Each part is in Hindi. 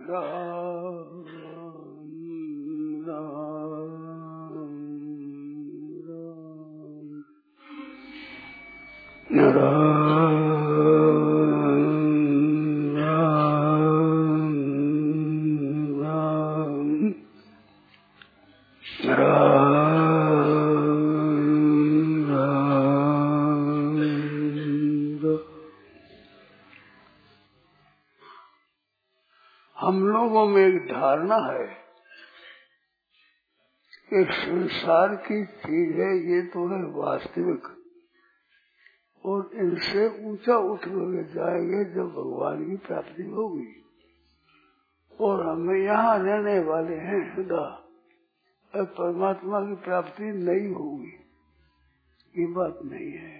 राम राम राम हम लोगों में एक धारणा है कि संसार की चीज है, ये तो है वास्तविक, और इनसे ऊंचा उठकर जाएंगे जब भगवान की प्राप्ति होगी। और हम यहाँ रहने वाले हैं सदा, और परमात्मा की प्राप्ति नहीं होगी, ये बात नहीं है।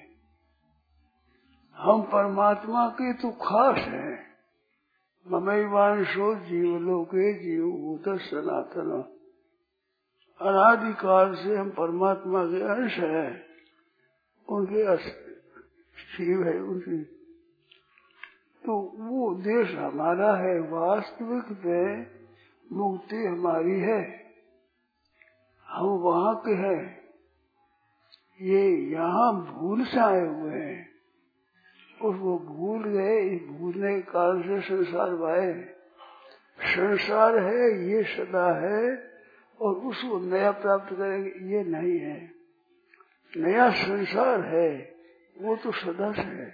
हम परमात्मा के तो खास हैं। ममैवांशो जीवलोके जीवभूत सनातन, अनादिकाल से हम परमात्मा के अंश हैं, उनके शिव है उनकी। तो वो देश हमारा है, वास्तविक में मुक्ति हमारी है, हम वहाँ के हैं। ये यहाँ भूल से आए हुए हैं और वो भूल गए, इस भूलने के कारण से संसार आए। संसार है ये सदा है, और उसको नया प्राप्त करेंगे ये नहीं है। नया संसार है वो तो सदा से है,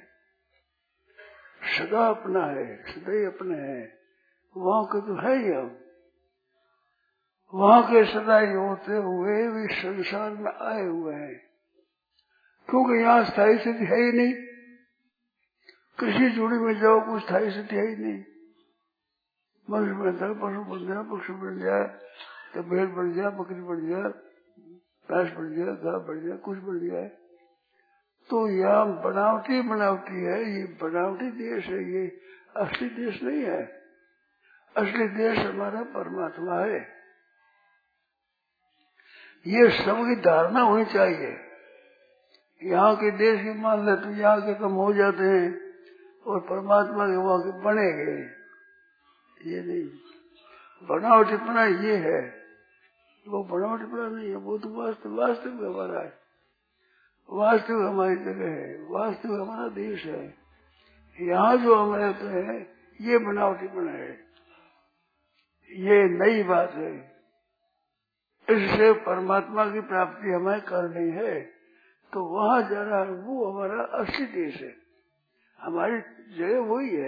सदा अपना है, सदा ही अपने है। वहाँ के तो है ही हम, वहाँ के सदा ही होते हुए भी संसार में आए हुए हैं, क्योंकि यहाँ स्थायी स्थिति है ही नहीं। किसी जोड़ी में जाओ कुछ स्थायी स्थिति है ही नहीं। मनुष्य बन जाए, पशु बन जाए, पक्षी बन जाए, तो भेड़ बन जाए, बकरी बन जाए, भैंस बन जाए, गाय बन जाए, कुछ बन जाए। तो यहाँ बनावटी बनावटी है, ये बनावटी देश है, ये असली देश नहीं है। असली देश हमारा परमात्मा है। ये सबकी धारणा होनी चाहिए। यहाँ के देश की मान ले तो यहाँ के कम हो जाते हैं और परमात्मा के वहाँ के बने गए, ये नहीं। बनावटीपना ये है, वो बनावटीपना नहीं है, वो तो वास्तविक हमारा है, वास्तविक हमारी जगह है, वास्तविक हमारा देश है। यहाँ जो हम रहते हैं ये बनावटीपना है, ये नई बात है। इससे परमात्मा की प्राप्ति हमें करनी है तो वहाँ जाना, वो हमारा असली देश है, हमारी जगह वही है।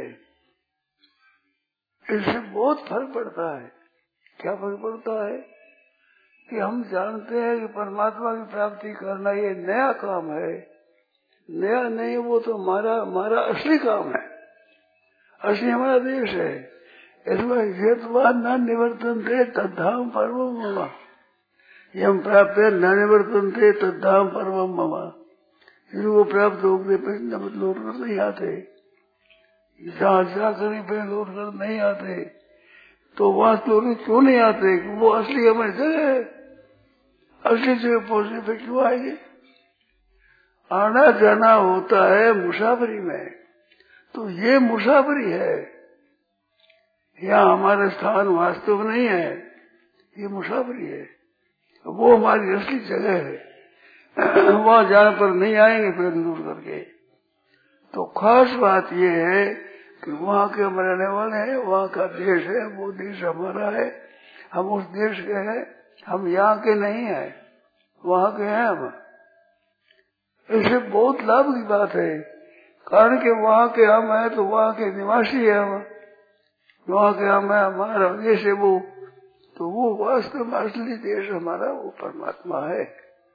इससे बहुत फर्क पड़ता है। क्या फर्क पड़ता है कि हम जानते हैं कि परमात्मा की प्राप्ति करना ये नया काम है। नया नहीं, वो तो हमारा असली काम है, असली हमारा देश है। इसमें न निवर्तन थे तद्धाम पर्वम मम, यम प्राप्त है न निवर्तन थे तद्धाम पर्वम मम। जिनको प्राप्त हो गए फिर लौट कर नहीं आते, जहाँ जाकर फिर लौट कर नहीं आते। तो वास्तव में क्यों नहीं आते? वो असली हमारी जगह है, असली जगह पहुंचने पे क्यों आएंगे? आना जाना होता है मुसाफरी में, तो ये मुसाफरी है। यहाँ हमारा स्थान वास्तव नहीं है, ये मुसाफरी है, वो हमारी असली जगह है। वहाँ जाने पर नहीं आएंगे फिर दूर करके। तो खास बात ये है कि वहाँ के हम रहने वाले हैं, वहाँ का देश है, वो देश हमारा है, हम उस देश के हैं, हम यहाँ के नहीं हैं, वहाँ के हैं हम। इससे बहुत लाभ की बात है, कारण कि वहाँ के हम हैं तो वहाँ के निवासी है हम, वहाँ के हम है, हमारा देश है वो। तो वो वास्तव में असली देश हमारा वो परमात्मा है।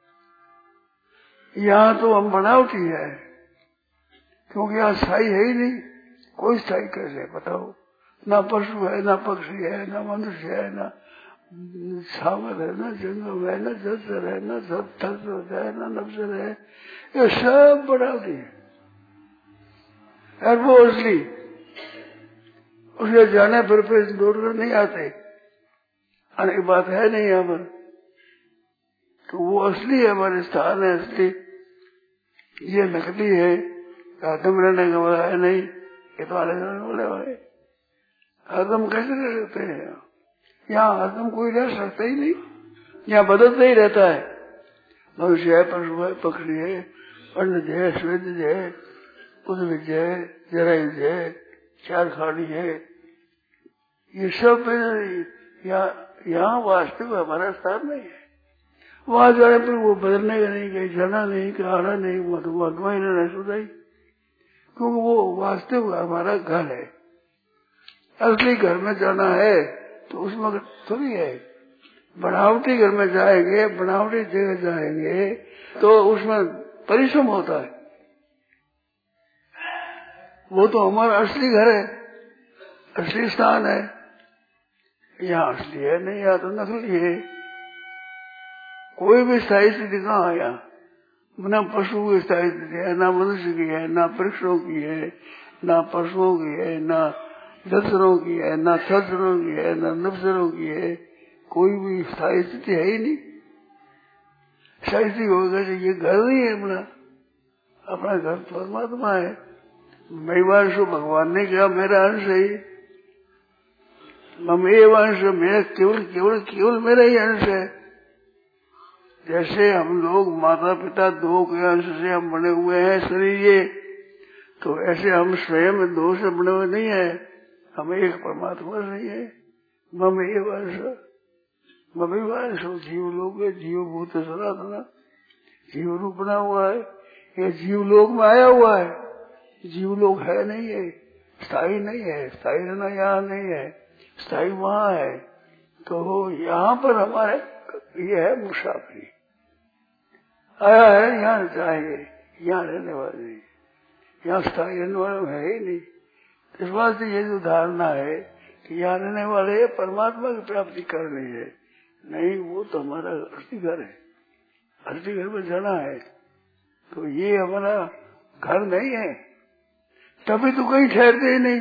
यहाँ तो हम बनावटी है, क्योंकि यहाँ स्थायी है ही नहीं। कोई स्थायी कैसे बताओ? ना पशु है, ना पक्षी है, ना मनुष्य है, ना सागर है, ना जंगल है, ना जलचर है, ना थर है, ना नब्जर है। ये सब बनावटी है, और वो असली उसके जाने पर दौड़ कर नहीं आते, आने की बात है नहीं यहाँ पर। तो वो असली है, हमारे स्थान है असली। ये नकली है, आदम रहने का वाला है नहीं, ये तो आने जाने वाले है। हरदम कैसे रह सकते हैं? यहाँ हरदम कोई रह सकता ही नहीं, यहाँ बदलता ही रहता है। मनुष्य है, पशु है, पक्षी है, पंडित है, श्वेत है, उद्भिज है, जरायुज है, चार खाड़ी है, ये सब यहाँ वास्तविक हमारा स्थान नहीं है। वहां जाने पर वो बदलने का नहीं, कहीं जाना नहीं, कहीं आना नहीं, महात्मा ही रहना सुधाई, क्योंकि वो वास्तविक हमारा घर है। असली घर में जाना है तो उसमें थोड़ी है, बनावटी घर में जाएंगे, बनावटी जगह जाएंगे तो उसमें परिश्रम होता है। वो तो हमारा असली घर है, असली स्थान है। यहाँ असली है नहीं, यहाँ तो नकली है। कोई भी स्थायी स्थिति कहाँ है यहाँ? न पशु की स्थायी स्थिति है, न मनुष्य की है, न वृक्षों की है, न पशुओं की है, न जलचरों की है, न थलचरों की है, न नभचरों की है। कोई भी स्थायी स्थिति है ही नहीं। स्थायी स्थिति होगा ये घर नहीं है अपना, अपना घर परमात्मा है। मैं वंश भगवान ने कहा मेरा अंश है, मैं वंश मेरा केवल केवल केवल मेरा ही अंश है। जैसे हम लोग माता पिता दो के अंश से हम बने हुए हैं शरीर ये, तो ऐसे हम स्वयं दो से बने हुए नहीं है, हम एक परमात्मा से है। मम ये वंश मम्मी वंश जीव लोग जीव भूत सनातना, जीव रूप बना हुआ है, ये जीव लोक में आया हुआ है। जीव लोग है नहीं है, स्थायी नहीं है, स्थायी रहना यहाँ नहीं है, स्थायी वहाँ है। तो यहाँ पर हमारे ये है मुसाफिरी, आया है यहाँ जाएंगे, यहाँ रहने वाले नहीं, यहाँ स्थायी रहने वाले है ही नहीं। इस बात से ये जो धारणा है कि यहाँ रहने वाले परमात्मा की प्राप्ति करनी है, नहीं, वो तो हमारा असली घर है, असली घर में जाना है। तो ये हमारा घर नहीं है, तभी तो कहीं ठहरते ही नहीं,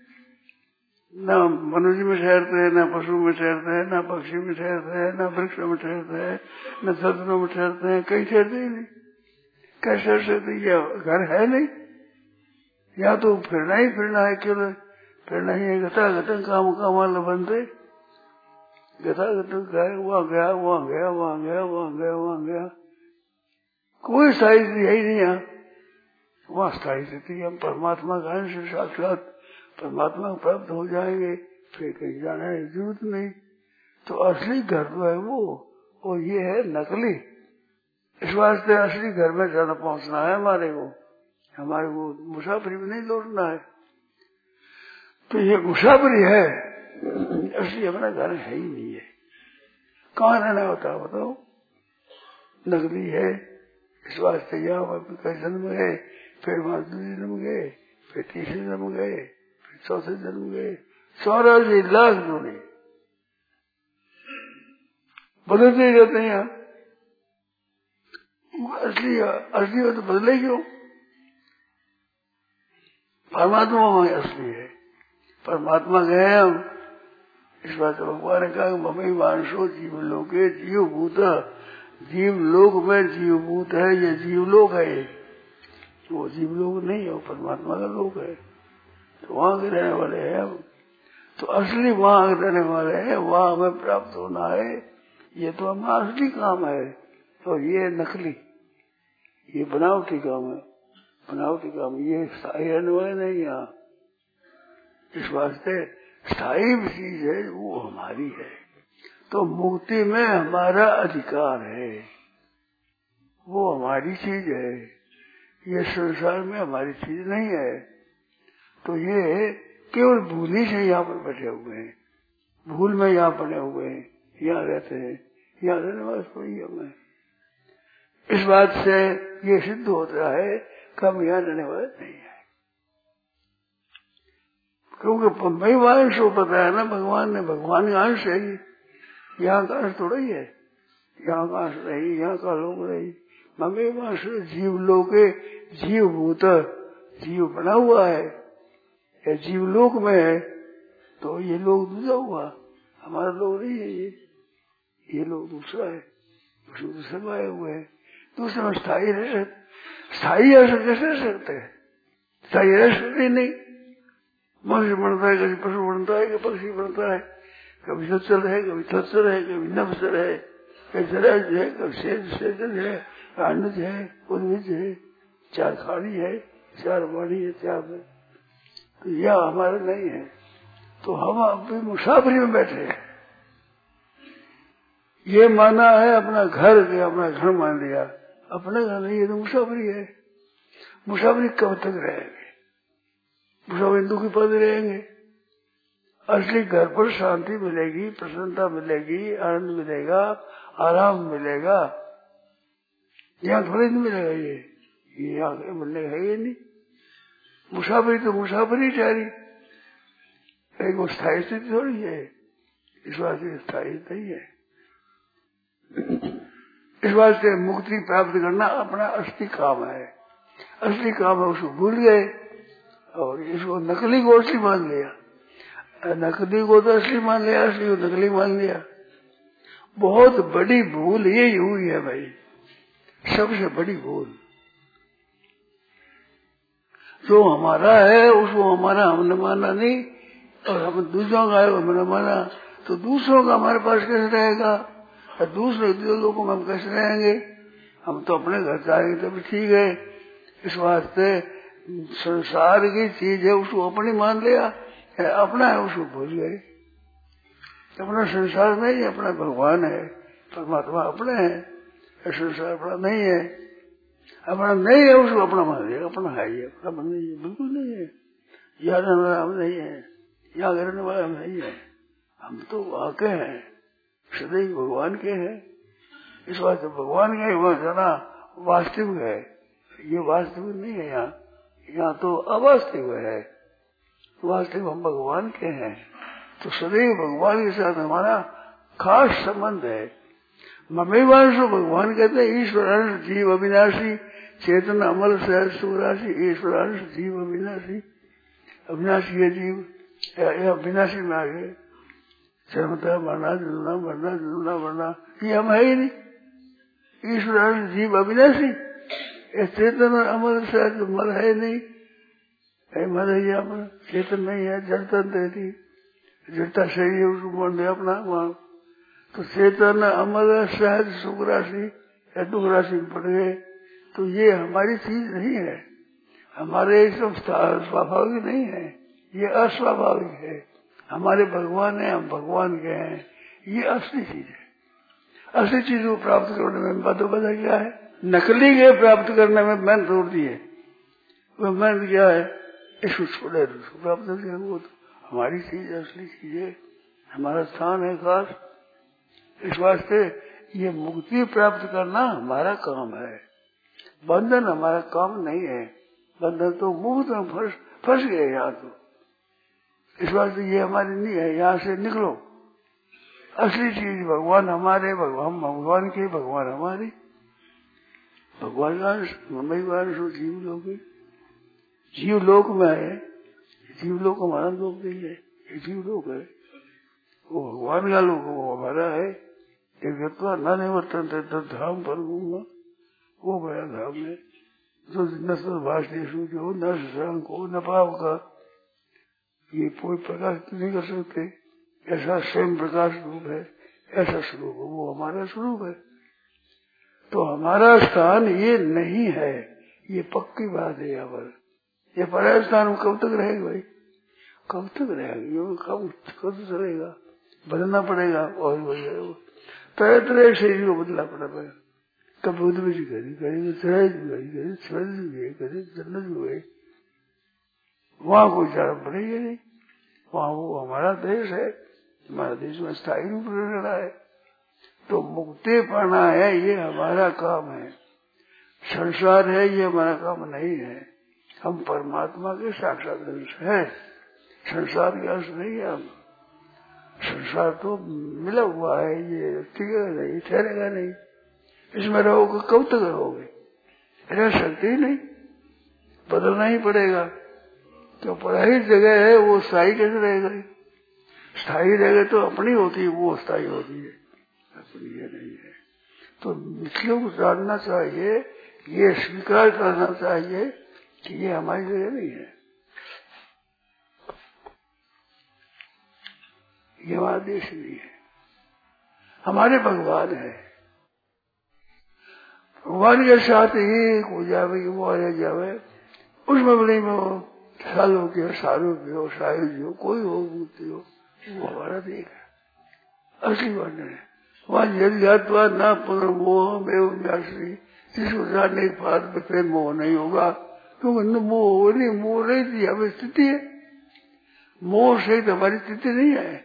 न मनुष्य में ठहरते हैं, न पशु में ठहरते हैं, न पक्षी में ठहरते हैं, न वृक्ष में ठहरते हैं, न सदनों में ठहरते हैं, कहीं ठहरते ही नहीं। कैसे ठहरते? ये घर है नहीं, या तो फिरना ही फिरना है, केवल फिरना ही है। गता गतन काम कामाल बनते, गता गतन गया, वहां गया, वहां गया, वहां गया, वहां गया, वहां गया, कोई स्थायी स्थिति है ही नहीं। यहाँ वहाँ स्थायी स्थिति, हम परमात्मा का अंश साक्षात परमात्मा को प्राप्त हो जाएंगे, फिर कहीं जाना है जरूरत नहीं। तो असली घर जो है वो, और ये है नकली। इस वास्ते असली घर में जाना पहुंचना है हमारे को मुसाफरी में नहीं लौटना है। तो ये मुसाफरी है, असली अपना घर है ही नहीं है। कहाँ रहना होता है बताओ? नकली है। इस वास्ते यहाँ पर जन्म गए, फिर वहां दूसरे जन्म गए, फिर तीसरे जन्म गए, फिर चौथे जन्म गए, 84 लाख जोड़े बदलते ही रहते हैं। यहाँ असली हो तो बदले क्यों? परमात्मा वहां असली है, परमात्मा गए हम। इस बात भगवान ने कहा मम्मी वांशो जीव लोके जीव भूत, जीव लोक में जीव भूत है, ये जीव लोक है, वो जीव लोक नहीं है, वो परमात्मा का लोक है। तो वहां के रहने वाले हैं हम। तो असली वहां रहने वाले हैं, वहां हमें प्राप्त होना है। ये तो हमारा असली काम है, और ये नकली, ये बनावटी काम है, बनावटी काम। ये स्थायी रहने वाले नहीं यहाँ। इस वास्ते स्थायी चीज है वो हमारी है। तो मुक्ति में हमारा अधिकार है, वो हमारी चीज है, ये संसार में हमारी चीज नहीं है। तो ये केवल भूल ही से यहाँ पर बैठे हुए हैं, भूल में यहाँ बने हुए हैं, यहाँ रहते हैं, यहाँ रहने वाले थोड़ी हमें। इस बात से ये सिद्ध होता है कि हम यहाँ रहने वाले नहीं है, क्योंकि मैं वंश को बताया ना भगवान ने, भगवान का अंश है, यहाँ का अंश थोड़ा ही है, यहाँ का अंश नहीं, यहाँ का लोग नहीं। मम्मी वंश जीव लोके जीव भूत, जीव बना हुआ है या जीव लोक में है, तो ये लोग दूसरा हुआ, हमारा लोग नहीं है। ये लोग दूसरा है, दूसरे में आए हुए हैं। दूसरे में स्थायी रह सकते, स्थायी कैसे रह सकते हैं? स्थायी रह सकते नहीं, मनुष्य बनता है, कभी पशु बनता है, कभी पक्षी बनता है, कभी सत्सर है, कभी थत्सर है, कभी नवसर है, कभी जराज है, कभी सेजन है, अंडज है, उद्भिज है, 4 खाड़ी है, 4 वाणी है, 4 में। तो यह हमारा नहीं है। तो हम अभी मुसाफरी में बैठे हैं। ये माना है अपना घर के, अपना घर मान लिया, अपने घर नहीं, ये तो मुसाफरी है। मुसाफरी कब तक रहेंगे? मुसाफरी दुखी पद रहेंगे। असली घर पर शांति मिलेगी, प्रसन्नता मिलेगी, आनंद मिलेगा, आराम मिलेगा। यहाँ थोड़ी नहीं मिलेगा। ये यहाँ मिलने है ये नहीं। मुसाफरी तो मुसाफरी ठहरी, एक स्थायी स्थिति थोड़ी है। इस वास्ते स्थायी नहीं है। इस वास्ते मुक्ति प्राप्त करना अपना असली काम है। असली काम है उसको भूल गए और इसको नकली को असली मान लिया। नकली को तो असली मान लिया, असली को नकली मान लिया। बहुत बड़ी भूल यही हुई है भाई, सबसे बड़ी भूल। जो हमारा है उसको हमारा हमने माना नहीं, और हम दूसरों का है हमने माना, तो दूसरों का हमारे पास कैसे रहेगा? और दूसरे लोगों में हम कैसे रहेंगे? हम तो अपने घर जाएंगे तब ठीक है। इस वास्ते संसार की चीज है उसको अपनी मान लिया, अपना है उसको भूल गए। अपना संसार नहीं है, अपना भगवान है, परमात्मा अपने है, संसार अपना नहीं है। अपना नहीं है उसको अपना मान लिया, अपना है ये, अपना नहीं है, बिल्कुल नहीं है। यहाँ रहने वाला हम नहीं है, यहाँ रहने वाला हम नहीं है। हम तो वाके हैं, सदैव भगवान के हैं। इस वास्ते भगवान के वह जाना वास्तविक है, ये वास्तविक नहीं है। यहाँ तो अवास्तविक है। वास्तविक हम भगवान के हैं, तो सदैव भगवान के साथ हमारा खास संबंध है। ममेवांश भगवान कहते हैं, ईश्वरांश जीव अविनाशी, चेतन अमल सहज सुराशि। ईश्वरांश जीव अविनाशी, अविनाशी है जीव, या अविनाशी में आ गए। जन्मता मरना, जुलना मरना, जुलना मरना, ये हम है ही नहीं। ईश्वरांश जीव अविनाशी, चेतन अमल सहज मर है नहीं, मर है अमर, चेतन नहीं है, जड़तन रहती, जड़ता शरीर है उसको मान दे अपना मान। तो चेतन अमल सहज सुख राशि या दुख राशि में पड़ गए, तो ये हमारी चीज नहीं है, हमारे सब स्वाभाविक नहीं है, ये अस्वाभाविक है। हमारे भगवान है, हम भगवान के हैं, ये असली चीज है। असली चीज को प्राप्त करने में बातों बता क्या है? नकली के प्राप्त करने में मेहनत होती है। वो मेहनत क्या है? इसको छोड़े उसको प्राप्त कर दिया। वो तो हमारी चीज असली चीज है, हमारा स्थान है खास। इस वास्ते ये मुक्ति प्राप्त करना हमारा काम है, बंधन हमारा काम नहीं है। बंधन तो मुक्त में फंस गए यहाँ तो। इस वास्ते ये हमारी नहीं है, यहाँ से निकलो। असली चीज भगवान हमारे, हम भगवान के, भगवान हमारी। भगवान का जीव लोक, जीव लोक में है। जीव लोक हमारा लोक नहीं है, ये जीव लोक है, वो भगवान का लोक, वो हमारा है। एक न निवर्तन धाम पर घूमना, वो बड़ा धाम है जो न सर्वभाष जो न शशांक को न पाप का, ये कोई प्रकाश नहीं कर सकते। ऐसा स्वयं प्रकाश रूप है, ऐसा स्वरूप है, वो हमारा स्वरूप है। तो हमारा स्थान ये नहीं है, ये पक्की बात है। यहाँ पर ये पराया स्थान कब तक रहेगा भाई? कब तक रहेगा? कब चलेगा? बदलना पड़ेगा। और तरह तरह शरीर को बदलना पड़ेगा। कभी उद्भिज जी करी, कभी चढ़ाई जी गई, कभी स्वर्ग जी गई, कभी जन्नत जी गई। वहां कोई जाना पड़ेगा नहीं, वहां वो हमारा देश है, हमारा देश में स्थायी रूप में रहा है। तो मुक्ति पाना है, ये हमारा काम है। संसार है, ये हमारा काम नहीं है। हम परमात्मा के साक्षात अंश है, संसार के अंश नहीं है हम। संसार तो मिला हुआ है, ये टिकेगा नहीं, ठहरेगा नहीं। इसमें रहोगे कब तक रहोगे? रह सकते ही नहीं, बदलना ही पड़ेगा। तो पढ़ाई जगह है, वो स्थायी कैसे रहेगा? स्थायी रहेगा तो अपनी होती है, वो स्थायी होती है, अपनी ये नहीं है। तो इसलिए को जानना चाहिए, ये स्वीकार करना चाहिए कि ये हमारी जगह नहीं है। ये हमारा देश नहीं है, हमारे भगवान है। भगवान के साथ एक हो जावे, वो आ जावे, उसमें भले में हो सालों के हो, सालों के हो, शायद हो, कोई हो, मूर्ति हो, वो हमारा देख है, असली वर्णन है। वहां यज्ञात्वा न पुनर्मोह में व्यासी, इसको जानने के बाद में फिर मोह नहीं होगा, क्योंकि मोह नहीं थी, हमें स्थिति है, मोह से हमारी स्थिति नहीं है।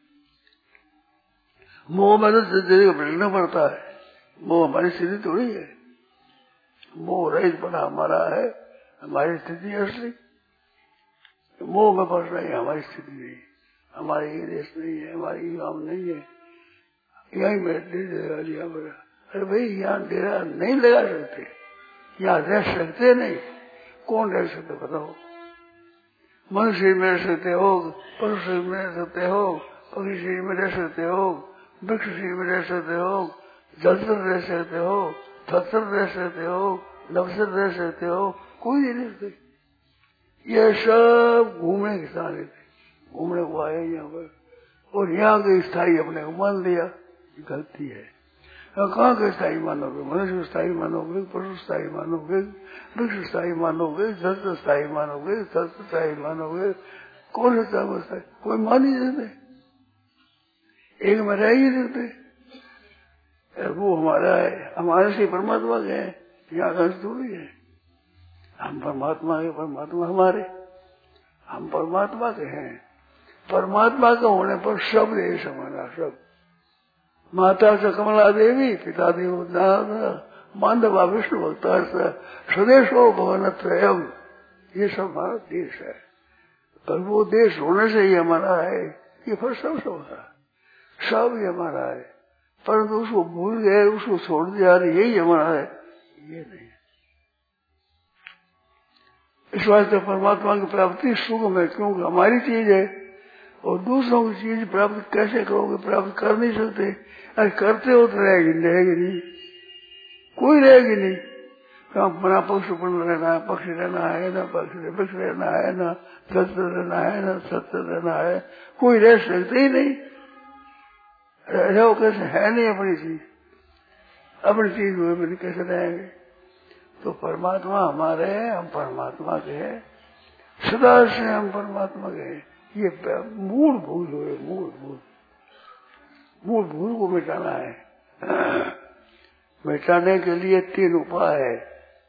मोह में तो जिंदगी को भटकना पड़ता है, मोह हमारी स्थिति थोड़ी है। मोह रहित बना हमारा है, हमारी स्थिति असली। मोह में फंसना ही हमारी स्थिति नहीं, हमारे ये देश नहीं है, हमारी गांव नहीं है, यही बैठने लगा दिया मेरा। अरे भाई यहाँ डेरा नहीं लगा सकते, यहाँ रह सकते नहीं, कौन रह सकते बताओ? मनुष्य में रह सकते हो, पशु शरीर में रह सकते हो, पक्षी शरीर में रह सकते हो, वृक्ष शरीर में रह सकते हो, जल पर रह सकते हो, थत्तर रह सकते हो, नवसर रह सकते हो, कोई नहीं रह सकते। ये सब घूमने के साथ घूमने को आए यहाँ पर, और यहाँ के स्थायी अपने को मान लिया, गलती है। कहाँ के स्थायी मानोगे? मनुष्य स्थायी मानोगे, पशु स्थायी मानोगे, वृक्ष स्थायी मानोगे, जल स्थायी मानोगे, सत्य स्थायी मानोगे, कौन सा स्थायी? कोई मान ही देते, एक में रह ही देते। वो हमारा है, हमारे से परमात्मा के हैं, यहाँ का थोड़ी है। हम परमात्मा के, परमात्मा हमारे, हम परमात्मा के हैं। परमात्मा का होने पर सब देश हमारा, सब। माता से कमला देवी, पिता देव मानवा विष्णु भक्ता स्वदेशो भवन त्रयम, ये सब हमारा देश है। और वो देश होने से ही हमारा है, ये फिर सब हमारा, सब ही हमारा है। परंतु उसको भूल गए, उसको छोड़ दिया, यही हमारा है, ये नहीं। इस वास्ते परमात्मा की प्राप्ति सुगम है, क्योंकि हमारी चीज है। और दूसरों की चीज प्राप्त कैसे करोगे? प्राप्त कर नहीं सकते। अरे करते हो तो रहेगी नहीं, कोई रहेगी नहीं। अपना पशुपन रहना है, पक्षी रहना है ना, पक्ष रहना है ना, सत्य रहना है ना, सत्य रहना है, कोई रह सकते ही नहीं। रहो कैसे? है नहीं अपनी चीज, अपनी चीज हुए मैंने कैसे रहेंगे? तो परमात्मा हमारे हैं, हम परमात्मा के हैं, सदा से हम परमात्मा के हैं। ये मूल भूल हुए, मूल भूल को मिटाना है। मिटाने के लिए 3 उपाय है।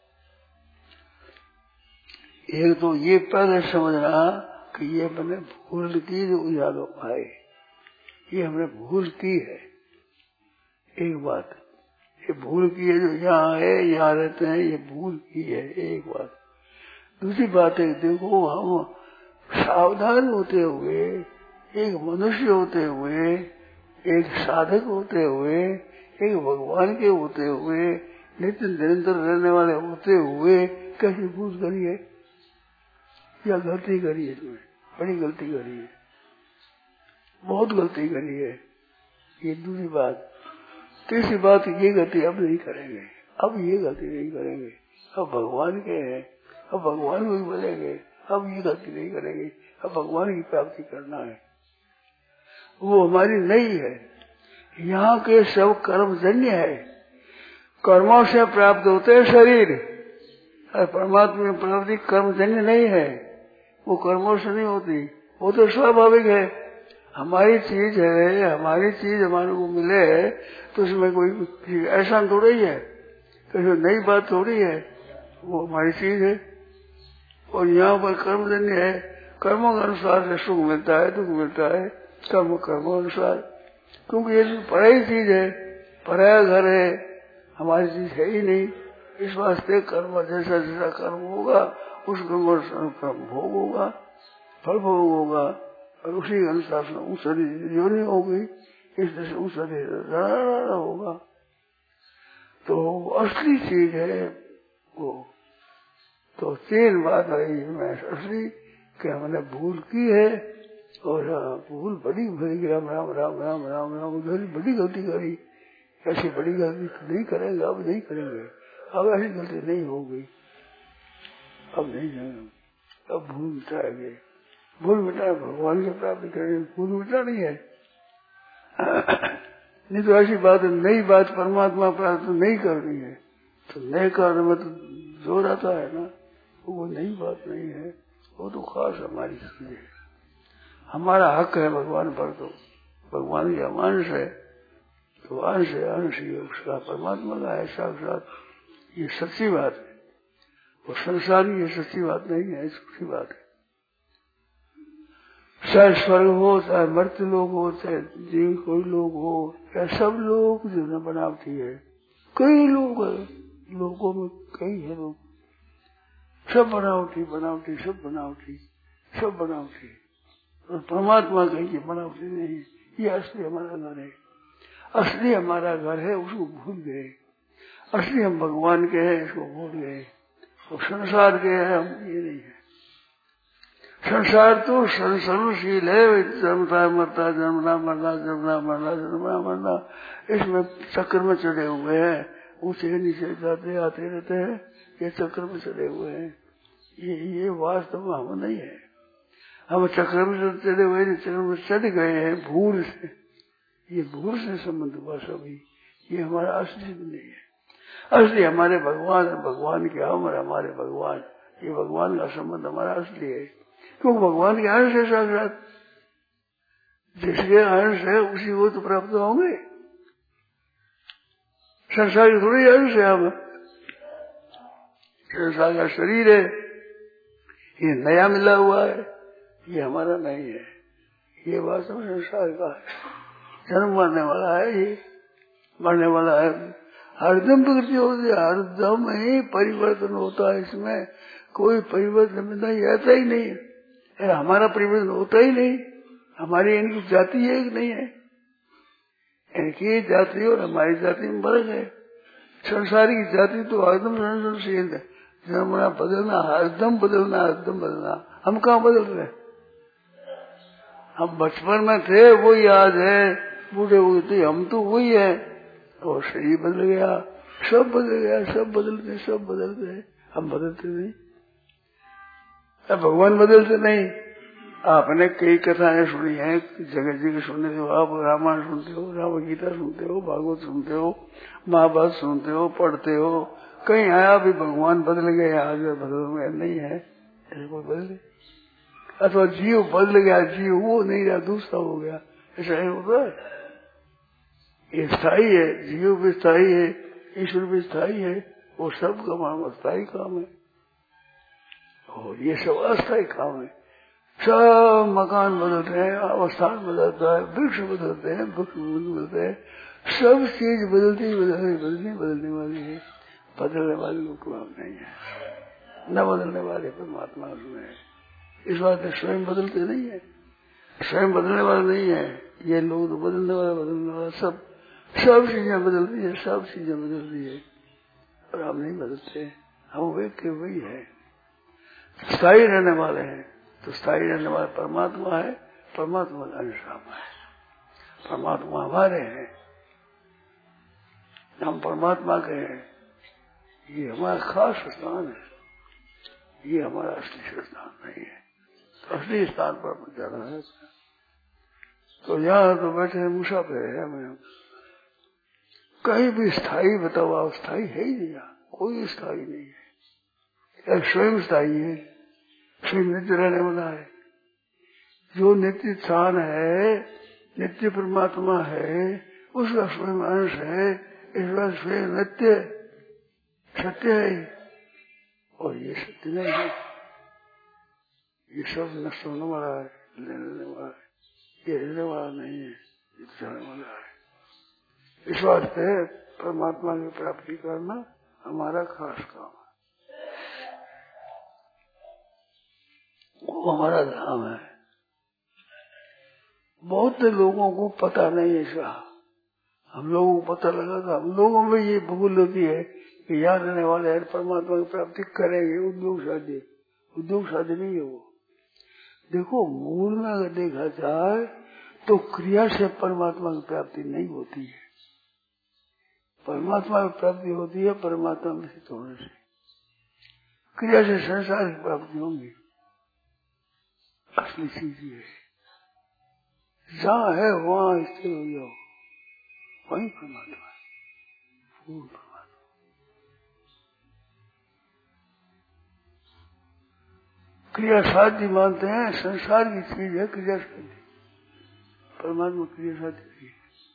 एक तो ये पहले समझना कि ये मैंने भूल की जो याद आए, ये हमने भूल की है। एक बात ये भूल की है, जो यहाँ है, यहाँ रहते हैं, ये भूल की है, एक बात। दूसरी बात है, देखो हम सावधान होते हुए, एक मनुष्य होते हुए, एक साधक होते हुए, एक भगवान के होते हुए, नित्य निरंतर रहने वाले होते हुए कैसी भूल करी है या गलती करी है? तुम्हें बड़ी गलती करी है, बहुत गलती करी है। ये दूसरी बात। तीसरी बात, ये गलती अब नहीं करेंगे, अब ये गलती नहीं करेंगे, अब भगवान के हैं, अब भगवान को भी बोलेंगे, अब ये गलती नहीं करेंगे, अब भगवान की प्राप्ति करना है। वो हमारी नहीं है, यहाँ के सब कर्मजन्य है, कर्मों से प्राप्त होते हैं शरीर। परमात्मा की प्राप्ति कर्मजन्य नहीं है, वो कर्मों से नहीं होती, वो तो स्वाभाविक है। हमारी चीज है, हमारी चीज हमारे को मिले तो उसमें कोई ऐसा थोड़ी है, तो नई बात थोड़ी है, वो हमारी चीज है। और यहाँ पर कर्मजन्य है, कर्मों के अनुसार से सुख मिलता है, दुख मिलता है, कर्मों अनुसार। क्योंकि ये पराई चीज है, पराया घर है, हमारी चीज है ही नहीं। इस वास्ते कर्म जैसा जैसा कर्म होगा, उस कर्म भोग होगा, फल भोग होगा, और उसी अनुसार से ऊसरी योनि होगी, इस तरह से ऊसरी होगा। तो असली चीज है वो। तो 3 बात आई मैं असली कि हमने भूल की है, और भूल बड़ी भरी, राम राम राम राम राम राम, बड़ी गलती करी। ऐसी बड़ी गलती नहीं करेंगे, अब नहीं करेंगे, अब ऐसी गलती नहीं होगी, अब नहीं जाएंगे, अब भूल मिटाएंगे। भूल मिटा भगवान की प्राप्ति करेंगे, भूल मिटा नहीं है, नहीं तो ऐसी बात है, नई बात परमात्मा प्राप्त नहीं करनी है तो नए करने में तो जोर आता है ना। वो नई बात नहीं है, वो तो खास हमारी चीज है, हमारा हक है भगवान पर। तो भगवान की अंश है तो अंश है, अंश ही उसका परमात्मा का है साक्षात। ये सच्ची बात है, वो संसार की सच्ची बात नहीं है, झूठी बात है। चाहे स्वर्ग हो, चाहे मर्त्य लोग हो, चाहे जीव कोई लोग हो, या सब लोग जो न बनावटी है। कई लोग है लोगों में, कई है लोग, सब बनावटी बनावटी, सब बनावटी, सब बनावटी। और परमात्मा कहीं बनावटी नहीं, ये असली हमारा घर है, असली हमारा घर है, उसको भूल गए। असली हम भगवान के हैं, इसको भूल गए। और संसार के हैं हम, ये नहीं है। संसार तो संसर्गशील है, जन्मता मरता, जन्मना मरना, जन्मना मरना, जन्मना मरना, इसमें चक्र में चढ़े हुए हैं। ऊंचे नीचे जाते आते रहते हैं, ये चक्र में चढ़े हुए हैं। ये वास्तव में हम नहीं है। हम चक्र में चढ़े हुए, चक्र में चढ़ गए हैं भूल से। ये भूल से संबंध हुआ सभी, ये हमारा असली नहीं है। असली हमारे भगवान है, भगवान के हम और हमारे भगवान, ये भगवान का संबंध हमारा असली है। क्योंकि भगवान के अंश है साक्षात, जिसके अंश है उसी को तो प्राप्त होंगे। संसार के थोड़े अंश है हम, संसार का शरीर है, ये नया मिला हुआ है, ये हमारा नहीं है। ये वास्तव संसार का है, जन्म मरने वाला है, ये मरने वाला है। हरदम प्रकृति होती है, हरदम ही परिवर्तन होता है, इसमें कोई परिवर्तन नहीं आता ही नहीं है। हमारा परिवर्तन होता ही नहीं, हमारी इनकी जाति एक नहीं है। इनकी जाति और हमारी जाति में फर्क है। संसारी की जाति तो हरदम संशोधनशील है, जन्मना बदलना, हरदम बदलना, हरदम बदलना। हम कहाँ बदल रहे? हम बचपन में थे वो याद है, बूढ़े हुए थे हम तो वही है। और शरीर बदल गया, सब बदल गया, सब बदलते, सब बदलते, हम बदलते नहीं। भगवान बदलते नहीं। आपने कई कथाएं सुनी हैं, जगत जी की सुनते हो आप, रामायण सुनते हो, राम गीता सुनते हो, भागवत सुनते हो, महाभारत सुनते हो, पढ़ते हो, कहीं आया भी भगवान बदल गए, आज बदल गए नहीं है, कोई बदले। अथवा जीव बदल गया, जीव वो नहीं रहा, दूसरा हो गया, ऐसा ही होता है। ये स्थायी है, जीव भी स्थायी है, ईश्वर भी स्थायी है, वो सब का अस्थायी काम है। और ये सब अस्थायी काम है। सब मकान बदलते हैं, अवस्थान बदलता है, वृक्ष बदलते हैं, वृक्ष बदलते हैं, सब चीज बदलती बदलने वाली है। बदलने वाले लोग नहीं है, न बदलने वाले परमात्मा उसमें है। इस बात में स्वयं बदलते नहीं है, स्वयं बदलने वाला नहीं है। ये लोग तो बदलने वाला सब चीजें बदलती है, सब चीजें बदलती है, और हम नहीं बदलते। हम वे के वही है, स्थायी रहने वाले हैं। तो स्थायी रहने वाला परमात्मा है, परमात्मा का अंश हम है, परमात्मा हमारे हैं, हम परमात्मा के हैं। ये हमारा खास स्थान है, ये हमारा असली स्थान नहीं है। तो असली स्थान पर जाना है। तो यहाँ तो बैठे मुसाफिर है, हमें कहीं भी स्थायी बताओ, आप स्थायी है ही नहीं, कोई स्थायी नहीं है। स्वयं स्थायी है, स्वयं नित्य रहने वाला है। जो नित्य स्थान है, नित्य परमात्मा है, उसका स्वयं अंश है, इसका स्वयं नित्य सत्य है। और ये सत्य नहीं है, ये सब नष्ट होने वाला है, लेने वाला है, ये रहने वाला नहीं है, ये जाने वाला है। इस वास्ते परमात्मा की प्राप्ति करना हमारा खास काम है, वो हमारा धाम है। बहुत लोगों को पता नहीं है इसका, हम लोगों को पता लगा था। हम लोगों में ये भूल होती है कि यहाँ रहने वाले परमात्मा की प्राप्ति करेंगे, उद्योग शादी नहीं है वो। देखो मूल में अगर देखा जाए तो क्रिया से परमात्मा की प्राप्ति नहीं होती है, परमात्मा की प्राप्ति होती है परमात्मा में स्थित होने से। क्रिया से संसार की प्राप्ति होंगी, असली चीज ये है। जहाँ है वहाँ स्थिर हो जाओ, वही परमात्मा है, पूर्ण परमात्मा। क्रिया साध्य मानते हैं, संसार की चीज है क्रिया साध्य, परमात्मा क्रिया साध्य नहीं है।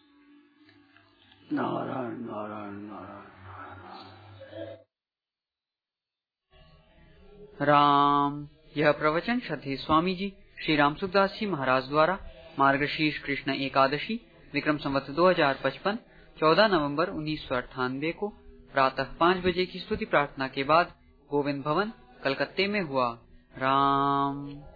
नारायण नारायण नारायण राम। यह प्रवचन श्रद्धेय स्वामी जी श्री राम सुखदास जी महाराज द्वारा मार्गशीर्ष कृष्ण एकादशी विक्रम संवत 2055 14 नवंबर 1998 को प्रातः 5 बजे की स्तुति प्रार्थना के बाद गोविंद भवन कलकत्ते में हुआ। राम।